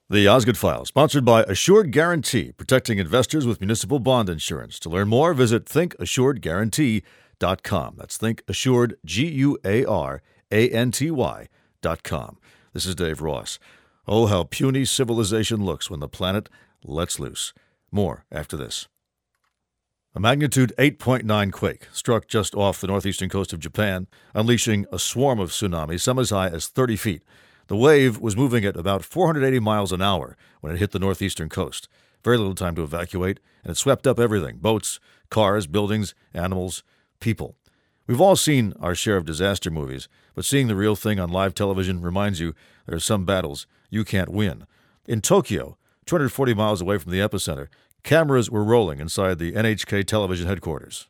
The Osgood File, sponsored by Assured Guarantee, protecting investors with municipal bond insurance. To learn more, visit thinkassuredguarantee.com. That's thinkassured, GUARANTY.com. This is Dave Ross. Oh, how puny civilization looks when the planet lets loose. More after this. A magnitude 8.9 quake struck just off the northeastern coast of Japan, unleashing a swarm of tsunamis, some as high as 30 feet. The wave was moving at about 480 miles an hour when it hit the northeastern coast. Very little time to evacuate, and it swept up everything: boats, cars, buildings, animals, people. We've all seen our share of disaster movies, but seeing the real thing on live television reminds you there are some battles you can't win. In Tokyo, 240 miles away from the epicenter, cameras were rolling inside the NHK television headquarters.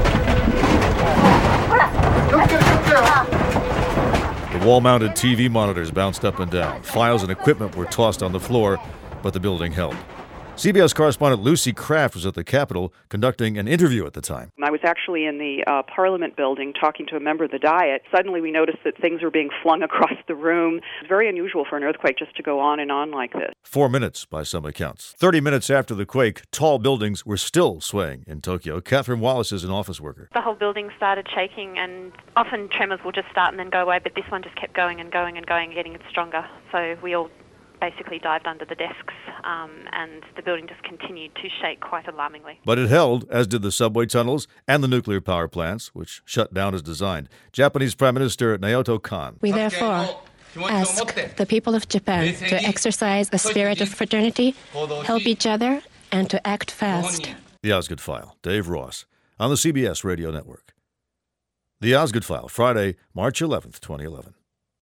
The wall-mounted TV monitors bounced up and down. Files and equipment were tossed on the floor, but the building held. CBS correspondent Lucy Kraft was at the Capitol conducting an interview at the time. I was actually in the Parliament building talking to a member of the Diet. Suddenly we noticed that things were being flung across the room. It's very unusual for an earthquake just to go on and on like this. 4 minutes by some accounts. 30 minutes after the quake, tall buildings were still swaying in Tokyo. Catherine Wallace is an office worker. The whole building started shaking, and often tremors will just start and then go away, but this one just kept going and going and going, getting stronger. So we all basically dived under the desks, and the building just continued to shake quite alarmingly. But it held, as did the subway tunnels and the nuclear power plants, which shut down as designed. Japanese Prime Minister Naoto Kan. We therefore ask the people of Japan to exercise a spirit of fraternity, help each other, and to act fast. The Osgood File, Dave Ross, on the CBS Radio Network. The Osgood File, Friday, March 11th, 2011.